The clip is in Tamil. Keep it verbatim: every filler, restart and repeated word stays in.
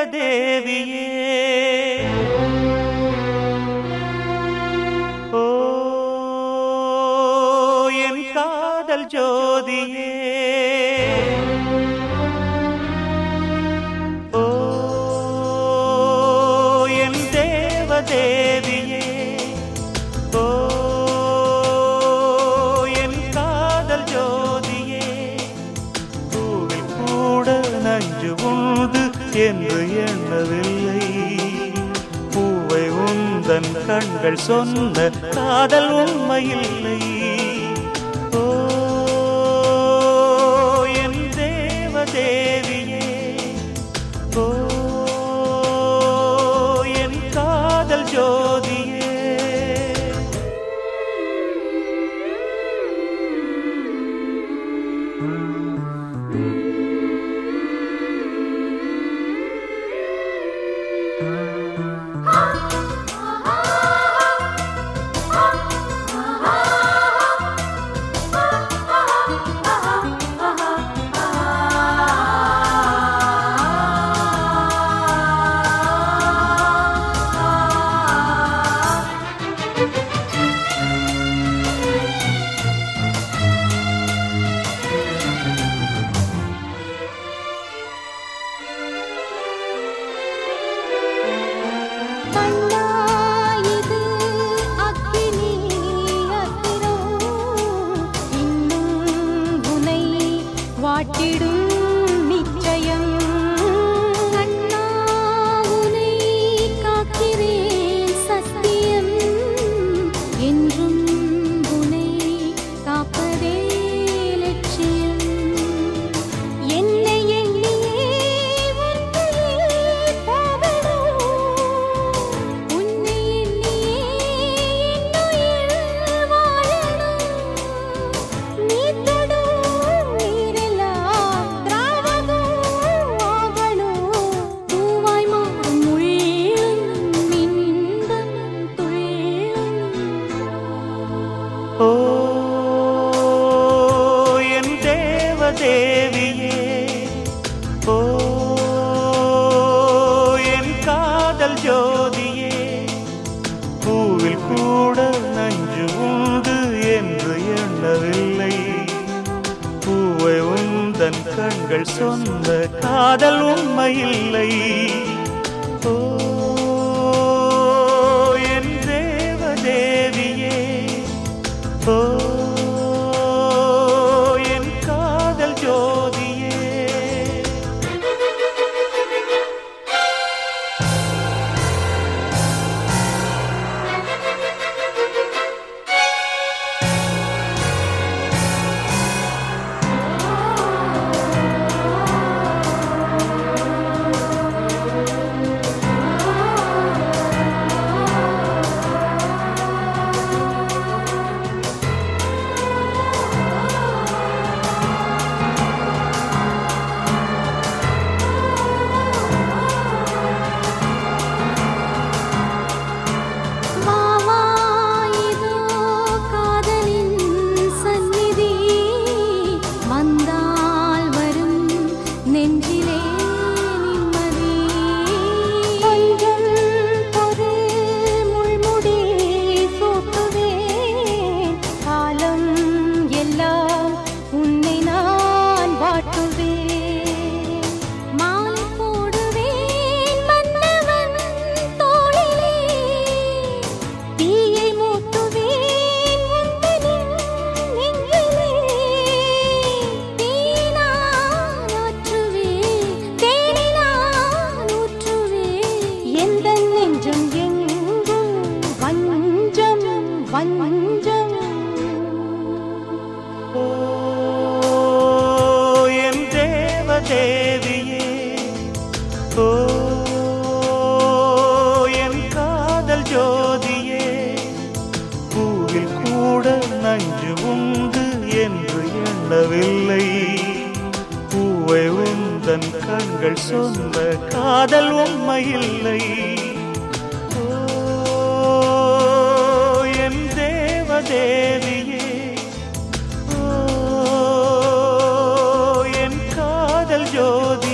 தேவதேவியே ஓ என் காதல் ஜோதியே ஓ என் தேவதேவியே ஓ என் காதல் ஜோதியே பூவில் கூட நஞ்சு உண்டு என்று எண்ணவில்லை பூவை உந்தன் கண்கள் சொன்ன காதல் உண்மையில்லை ஓ என் தேவதேவியே ஓ என் காதல் ஜோதியே வாட்டிடும் நிச்சயம் கண்ணா உனை காக்கிறேன் சத்தியம் என்றும் உனை காப்பதே லட்சியம் என்னை எண்ணியே உன்னையே போகணும் உன்னை எண்ணியே என்னுயிர் வாழணும் நீ தொடும் ஓ என் தேவதேவியே ஓ என் காதல் ஜோதியே பூவில் கூட நஞ்சு உண்டு என்று எண்ணவில்லை பூவை உந்தன் கண்கள் சொன்ன காதல் உண்மையில்லை ஓ என் தேவதேவியே ஓ என் காதல் ஜோதியே வஞ்சம் ஓ என் தேவதேவியே ஓ என் காதல் ஜோதியே பூவில் கூட நஞ்சு உண்டு என்று எண்ணவில்லை பூவை உந்தன் கண்கள் சொன்ன காதல் உண்மையில்லை தேவியே ஓ என் காதல் ஜோதி